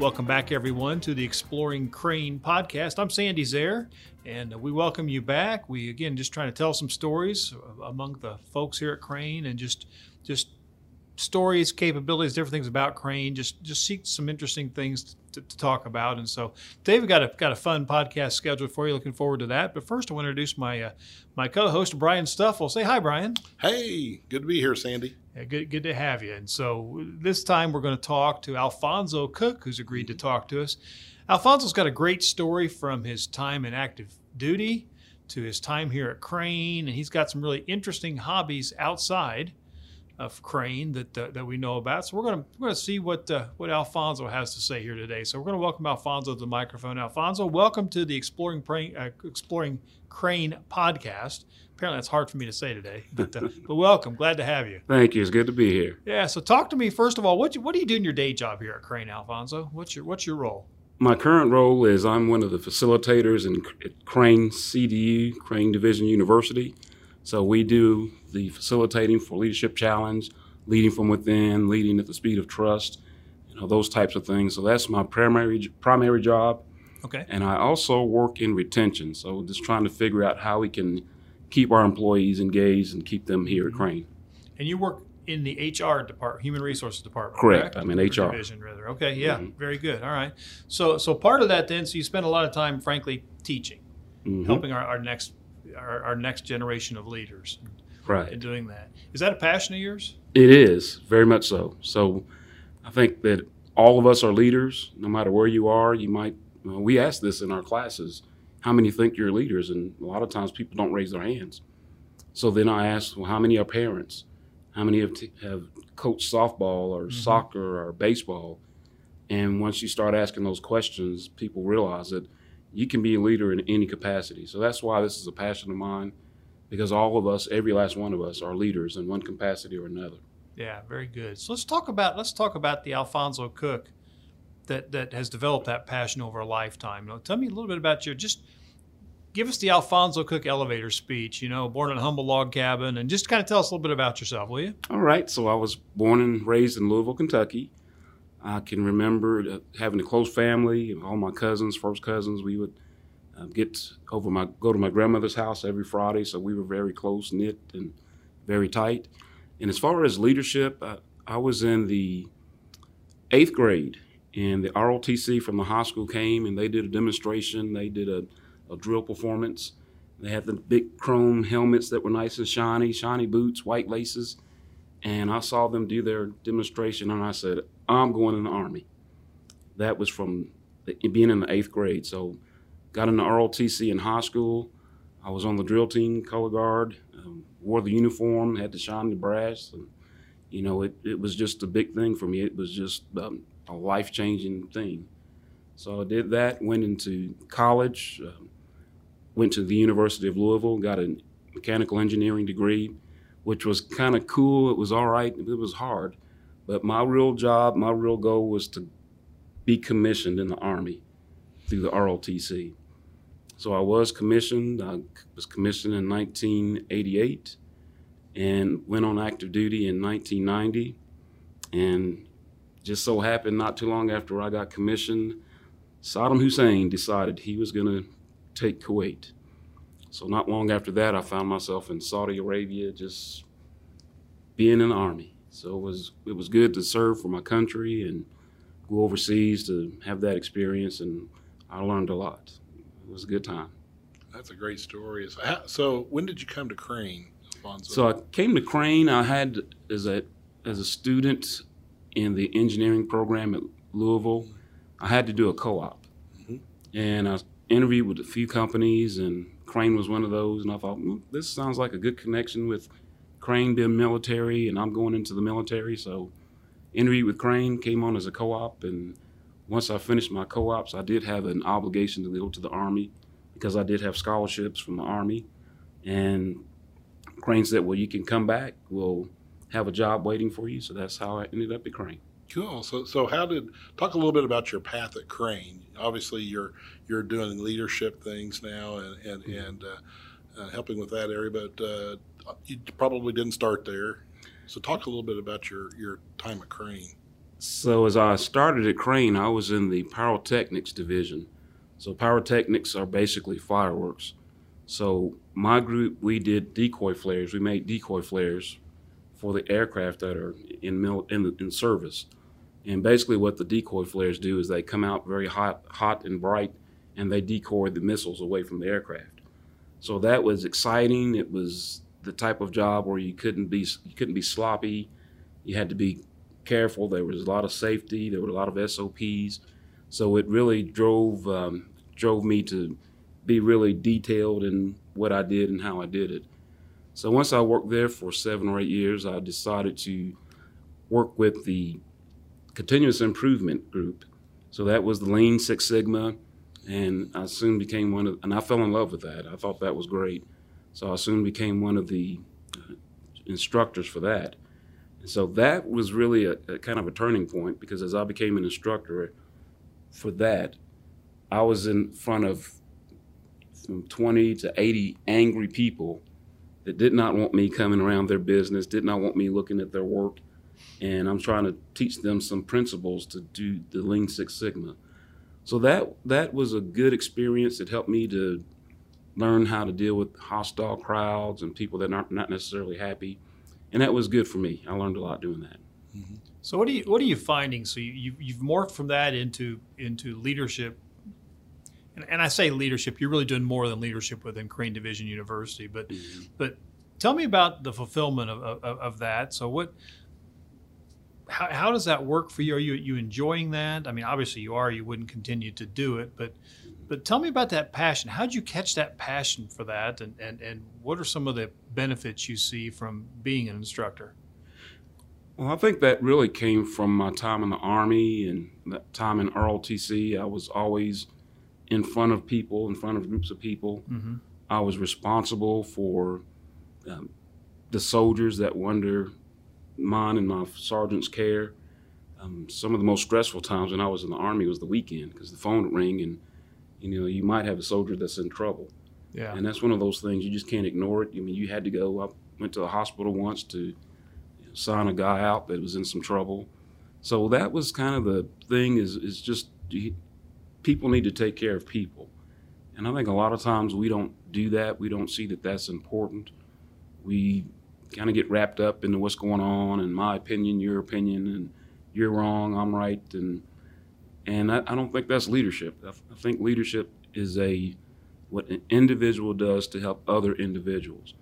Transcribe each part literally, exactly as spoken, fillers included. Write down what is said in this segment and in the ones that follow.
Welcome back, everyone, to the Exploring Crane podcast. I'm Sandy Zaire, and we welcome you back. We, again, just trying to tell some stories among the folks here at Crane, and just just stories, capabilities, different things about Crane, just just seek some interesting things to, to talk about. And so today we've got a, got a fun podcast scheduled for you. Looking forward to that. But first, I want to introduce my uh, my co-host, Brian Stuffle. Say hi, Brian. Hey, good to be here, Sandy. Yeah, good, good to have you. And so this time we're going to talk to Alfonso Cook, who's agreed to talk to us. Alfonso's got a great story from his time in active duty to his time here at Crane, and he's got some really interesting hobbies outside of Crane that uh, that we know about. So we're going to we're going to see what uh, what Alfonso has to say here today. So we're going to welcome Alfonso to the microphone. Alfonso, welcome to the Exploring Crane, uh, Exploring Crane podcast. Apparently that's hard for me to say today, but uh, but welcome. Glad to have you. Thank you. It's good to be here. Yeah. So talk to me first of all. What you, what do you do in your day job here at Crane, Alfonso? What's your what's your role? My current role is I'm one of the facilitators in at Crane C D U, Crane Division University. So we do the facilitating for Leadership Challenge, leading from within, leading at the speed of trust, you know, those types of things. So that's my primary primary job. Okay. And I also work in retention. So just trying to figure out how we can keep our employees engaged and keep them here at Crane. And you work in the H R department, Human Resources Department, correct? correct? I'm in H R. Division, rather. Okay, yeah, Mm-hmm. Very good. All right. So so part of that then, so you spend a lot of time, frankly, teaching, Mm-hmm. helping our, our next our, our next generation of leaders. Right. In doing that. Is that a passion of yours? It is, very much so. So I think that all of us are leaders, no matter where you are. You might, well, we ask this in our classes, how many think you're leaders? And a lot of times people don't raise their hands. So then I ask, well, how many are parents? How many have, t- have coached softball or mm-hmm. soccer or baseball? And once you start asking those questions, people realize that you can be a leader in any capacity. So that's why this is a passion of mine, because all of us, every last one of us, are leaders in one capacity or another. Yeah, very good. So let's talk about let's talk about the Alfonso Cook that that has developed that passion over a lifetime. Now, tell me a little bit about your just give us the Alfonso Cook elevator speech. You know, born in a humble log cabin, and just kind of tell us a little bit about yourself, will you? All right. So I was born and raised in Louisville, Kentucky. I can remember having a close family. All my cousins, first cousins, we would uh, get over my go to my grandmother's house every Friday. So we were very close knit and very tight. And as far as leadership, uh, I was in the eighth grade, and the R O T C from the high school came, and they did a demonstration. They did a, a drill performance. They had the big chrome helmets that were nice and shiny, shiny boots, white laces. And I saw them do their demonstration, and I said, I'm going in the Army. That was from the, being in the eighth grade. So got in the R O T C in high school. I was on the drill team, color guard, um, wore the uniform, had the shiny brass. And, you know, it, it was just a big thing for me. It was just um, a life-changing thing. So I did that, went into college, uh, went to the University of Louisville, got a mechanical engineering degree, which was kind of cool. It was all right. It was hard. But my real job, my real goal was to be commissioned in the Army through the R O T C. So I was commissioned. I was commissioned in nineteen eighty-eight and went on active duty in nineteen ninety. And just so happened not too long after I got commissioned, Saddam Hussein decided he was going to take Kuwait. So not long after that, I found myself in Saudi Arabia, just being in the Army. So it was it was good to serve for my country and go overseas to have that experience, and I learned a lot. It was a good time. That's a great story. So, how, so when did you come to Crane, Alfonso? So I came to Crane. I had as a as a student in the engineering program at Louisville, I had to do a co-op, mm-hmm. and I interviewed with a few companies, and Crane was one of those, and I thought, well, this sounds like a good connection with Crane being military, and I'm going into the military. So interviewed with Crane, came on as a co-op, and once I finished my co-ops, I did have an obligation to go to the Army because I did have scholarships from the Army. And Crane said, well, you can come back. We'll have a job waiting for you. So that's how I ended up at Crane. Cool. So, so how did talk a little bit about your path at Crane? Obviously, you're you're doing leadership things now and and, mm-hmm. and uh, uh, helping with that area, but uh, you probably didn't start there. So, talk a little bit about your your time at Crane. So as I started at Crane, I was in the pyrotechnics division. So pyrotechnics are basically fireworks. So my group, we did decoy flares. We made decoy flares for the aircraft that are in mil- in, in service. And basically what the decoy flares do is they come out very hot, hot and bright, and they decoy the missiles away from the aircraft. So that was exciting. It was the type of job where you couldn't be you couldn't be sloppy. You had to be careful. There was a lot of safety. There were a lot of S O Ps. So it really drove um, drove me to be really detailed in what I did and how I did it. So once I worked there for seven or eight years, I decided to work with the continuous improvement group. So that was the Lean Six Sigma, and I soon became one of, and I fell in love with that. I thought that was great. So I soon became one of the uh, instructors for that. And so that was really a, a kind of a turning point, because as I became an instructor for that, I was in front of from twenty to eighty angry people that did not want me coming around their business, did not want me looking at their work. And I'm trying to teach them some principles to do the Lean Six Sigma. So that that was a good experience. It helped me to learn how to deal with hostile crowds and people that aren't not necessarily happy. And that was good for me. I learned a lot doing that. Mm-hmm. So what are you what are you finding? So you, you you've morphed from that into into leadership. And, and I say leadership, you're really doing more than leadership within Crane Division University. But mm-hmm. but tell me about the fulfillment of, of, of that. So what how, how does that work for you? Are you you enjoying that? I mean, obviously you are. You wouldn't continue to do it, but but tell me about that passion. How did you catch that passion for that, and, and, and what are some of the benefits you see from being an instructor? Well, I think that really came from my time in the Army and that time in R O T C. I was always in front of people, in front of groups of people. Mm-hmm. I was responsible for um, the soldiers that were under mine and my sergeant's care. Um, some of the most stressful times when I was in the Army was the weekend, because the phone would ring and you know you might have a soldier that's in trouble. Yeah. And that's one of those things, you just can't ignore it. I mean, you had to go. I went to the hospital once to you know, sign a guy out that was in some trouble. So that was kind of the thing, is is just you, people need to take care of people. And I think a lot of times we don't do that. We don't see that that's important. We kind of get wrapped up into what's going on, and my opinion, your opinion, and you're wrong, I'm right. And and I, I don't think that's leadership. I, I think leadership is a what an individual does to help other individuals.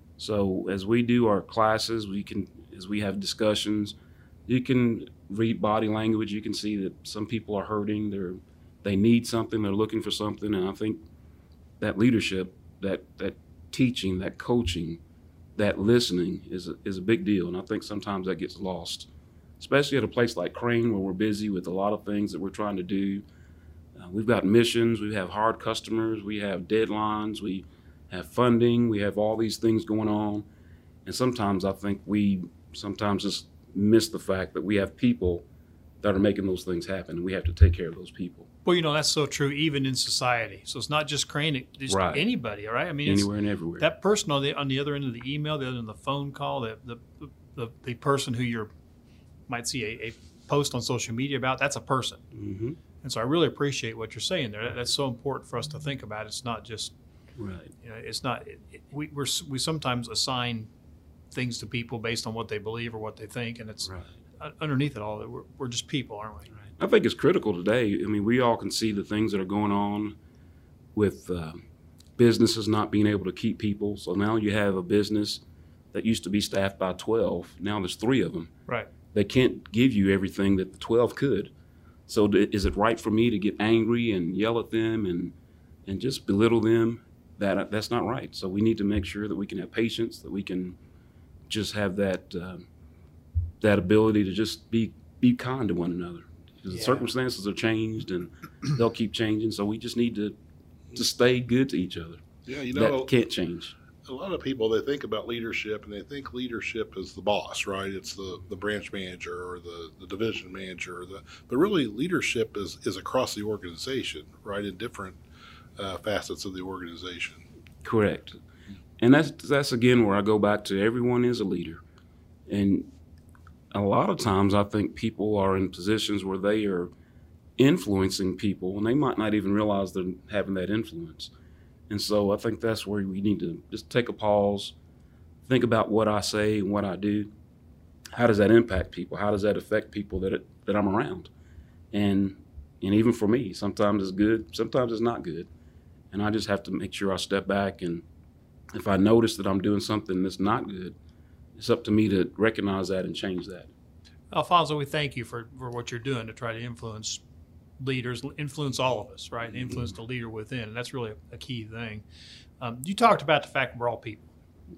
So as we do our classes, we can, as we have discussions, you can read body language. You can see that some people are hurting. They're They need something, they're looking for something, and I think that leadership, that that teaching, that coaching, that listening is a, is a big deal, and I think sometimes that gets lost, especially at a place like Crane where we're busy with a lot of things that we're trying to do. Uh, we've got missions, we have hard customers, we have deadlines, we have funding, we have all these things going on, and sometimes I think we sometimes just miss the fact that we have people that are making those things happen, and we have to take care of those people. Well, you know, that's so true even in society. So it's not just Crane, it's just right. Anybody, all right? I mean, anywhere and everywhere. That person on the on the other end of the email, the other end of the phone call, the the the, the person who you might see a, a post on social media about, that's a person. Mm-hmm. And so I really appreciate what you're saying there. That, that's so important for us to think about. It's not just, right. You know, it's not. It, it, we we're, we sometimes assign things to people based on what they believe or what they think, and it's right. underneath it all that we're, we're just people, aren't we? Right. I think it's critical today. I mean, we all can see the things that are going on with uh, businesses not being able to keep people. So now you have a business that used to be staffed by twelve. Now there's three of them. Right. They can't give you everything that the twelve could. So th- is it right for me to get angry and yell at them and and just belittle them? That that's not right. So we need to make sure that we can have patience, that we can just have that uh, that ability to just be be kind to one another. Because yeah. the circumstances have changed and they'll keep changing. So we just need to to stay good to each other. Yeah, you know, that can't change. A lot of people, they think about leadership and they think leadership is the boss, right? It's the, the branch manager or the, the division manager. Or the, but really, leadership is, is across the organization, right, in different uh, facets of the organization. a lot of times I think people are in positions where they are influencing people and they might not even realize they're having that influence. And so I think that's where we need to just take a pause, think about what I say and what I do. How does that impact people? How does that affect people that it, that I'm around? And and even for me, sometimes it's good, sometimes it's not good. And I just have to make sure I step back, and if I notice that I'm doing something that's not good, it's up to me to recognize that and change that. Alfonso, we thank you for, for what you're doing to try to influence leaders, influence all of us, right? Influence the leader within. And that's really a, a key thing. Um, you talked about the fact we're all people.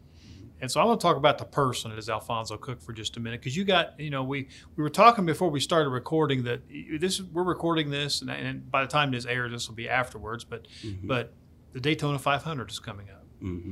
And so I want to talk about the person that is Alfonso Cook for just a minute, because you got, you know, we, we were talking before we started recording that this we're recording this, and, and by the time this airs, this will be afterwards. But mm-hmm. but the Daytona five hundred is coming up. Mm-hmm.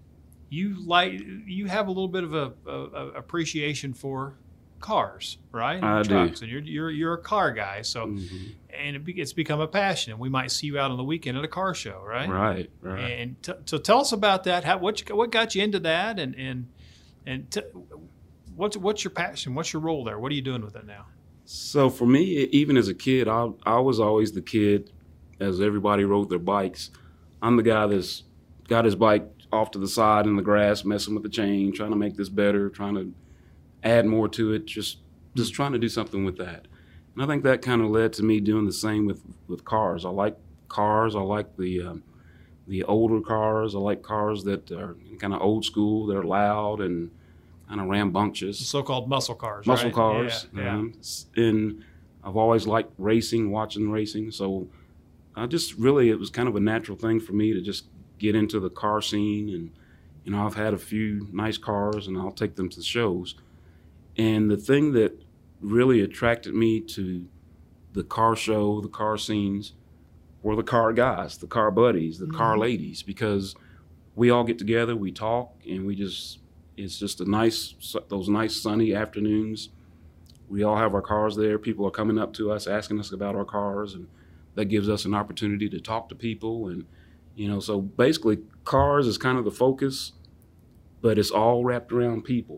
You like you have a little bit of a, a, a appreciation for cars, right? And I trucks, do. And you're you're you're a car guy, so mm-hmm. and it be, it's become a passion. And we might see you out on the weekend at a car show, right? Right, right. And t- so tell us about that. How what you, what got you into that, and and and t- what's what's your passion? What's your role there? What are you doing with it now? So for me, even as a kid, I I was always the kid, as everybody rode their bikes. I'm the guy that's got his bike off to the side in the grass, messing with the chain, trying to make this better, trying to add more to it, just just trying to do something with that. And I think that kind of led to me doing the same with, with cars. I like cars. I like the um, the older cars. I like cars that are kind of old school. They're loud and kind of rambunctious. The so-called muscle cars, Muscle right? cars. Yeah, um, yeah. And I've always liked racing, watching racing. So I just really, it was kind of a natural thing for me to just get into the car scene. And, you know, I've had a few nice cars, and I'll take them to the shows. And the thing that really attracted me to the car show, the car scenes, were the car guys, the car buddies, the mm-hmm. car ladies, because we all get together, we talk, and we just, it's just a nice, those nice sunny afternoons. We all have our cars there. People are coming up to us, asking us about our cars, and that gives us an opportunity to talk to people. And, you know, so basically cars is kind of the focus, but it's all wrapped around people.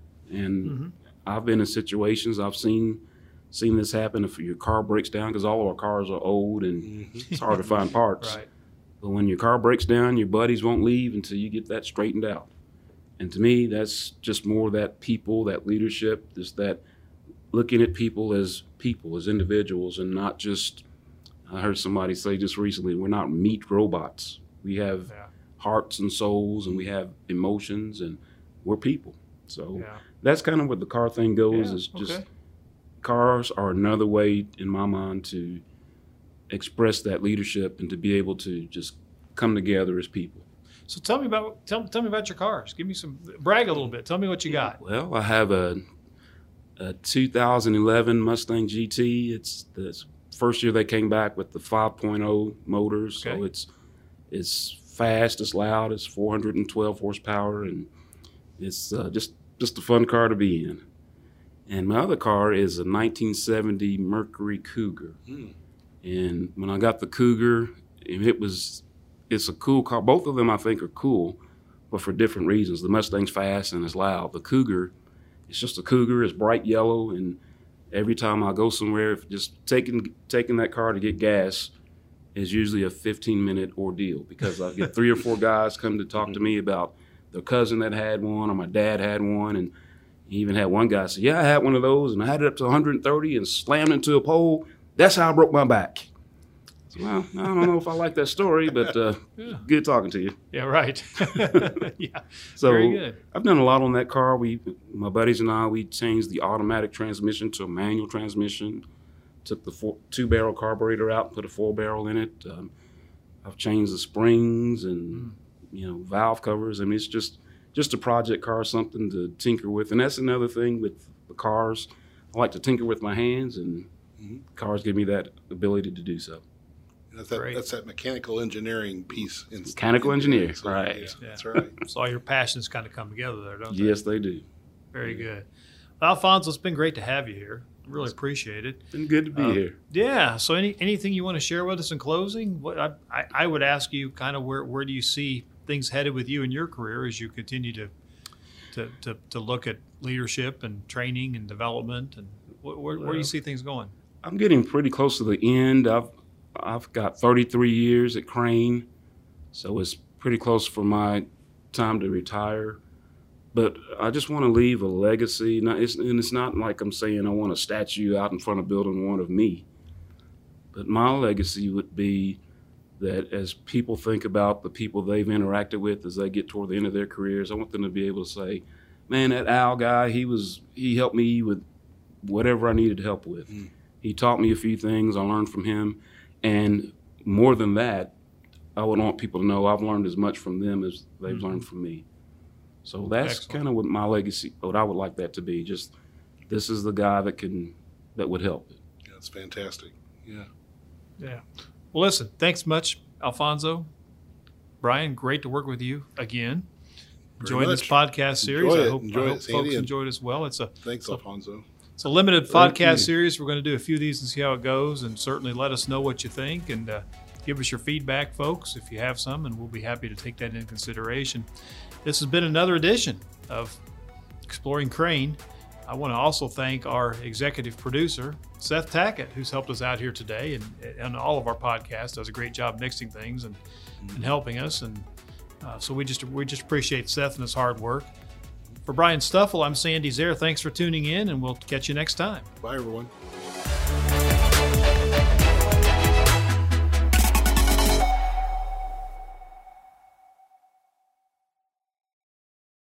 And mm-hmm. I've been in situations, I've seen seen this happen if your car breaks down, because all of our cars are old and mm-hmm. it's hard to find parts. Right. But when your car breaks down, your buddies won't leave until you get that straightened out. And to me, that's just more that people, that leadership, just that looking at people as people, as individuals, and not just, I heard somebody say just recently, we're not meat robots. We have yeah. hearts and souls, and we have emotions, and we're people. So yeah. that's kind of what the car thing goes, yeah, is just okay. Cars are another way, in my mind, to express that leadership and to be able to just come together as people. So tell me about tell, tell me about your cars. Give me some, brag a little bit. Tell me what you got. Well, I have a, a two thousand eleven Mustang G T. It's the first year they came back with the five point oh motors, okay. so it's it's fast, it's loud, it's four hundred twelve horsepower, and it's uh, just just a fun car to be in. And my other car is a nineteen seventy Mercury Cougar. Mm. And when I got the Cougar, it was, it's a cool car. Both of them I think are cool, but for different reasons. The Mustang's fast and it's loud. The Cougar, it's just a Cougar. It's bright yellow, and every time I go somewhere, just taking taking that car to get gas is usually a fifteen minute ordeal, because I get three or four guys come to talk to me about their cousin that had one, or my dad had one, and he even had one guy say, yeah, I had one of those, and I had it up to one hundred thirty and slammed into a pole. That's how I broke my back. So, well, I don't know if I like that story, but uh, yeah. good talking to you. Yeah, right. yeah, so very good. I've done a lot on that car. We, my buddies and I, we changed the automatic transmission to a manual transmission, took the four, two-barrel carburetor out, put a four-barrel in it. Um, I've changed the springs and, you know, valve covers. I mean, it's just just a project car, something to tinker with. And that's another thing with the cars. I like to tinker with my hands, and mm-hmm. cars give me that ability to do so. That's that, that's that mechanical engineering piece. In, mechanical in engineer, so, right. Yeah, yeah. That's right. So all your passions kind of come together there, don't they? Yes, they do. Very yeah. good. Well, Alfonso, it's been great to have you here. Really appreciate it. It's been good to be uh, here. Yeah. So any anything you want to share with us in closing? What I, I, I would ask you kind of where, where do you see things headed with you in your career as you continue to to, to, to look at leadership and training and development? And wh- where, where do you see things going? I'm getting pretty close to the end. I've I've got thirty-three years at Crane, so it's pretty close for my time to retire. But I just want to leave a legacy. Not, it's, and it's not like I'm saying I want a statue out in front of building one of me. But my legacy would be that as people think about the people they've interacted with as they get toward the end of their careers, I want them to be able to say, man, that Al guy, he was he helped me with whatever I needed help with. Mm. He taught me a few things. I learned from him. And more than that, I would want people to know I've learned as much from them as they've mm-hmm. learned from me. So that's kind of what my legacy, what I would like that to be. Just this is the guy that can, that would help. Yeah, it's fantastic. Yeah. Yeah. Well, listen, thanks much, Alfonso. Brian, great to work with you again. Enjoying this podcast series. Enjoy I hope, Enjoy I hope it, folks Sandy. enjoyed it as well. It's a Thanks, Alfonso. It's a limited Thank podcast you. series. We're going to do a few of these and see how it goes, and certainly let us know what you think and uh, give us your feedback, folks, if you have some, and we'll be happy to take that into consideration. This has been another edition of Exploring Crane. I want to also thank our executive producer, Seth Tackett, who's helped us out here today and on all of our podcasts, does a great job mixing things and, and helping us. And uh, so we just we just appreciate Seth and his hard work. For Brian Stuffle, I'm Sandy Zaire. Thanks for tuning in, and we'll catch you next time. Bye, everyone.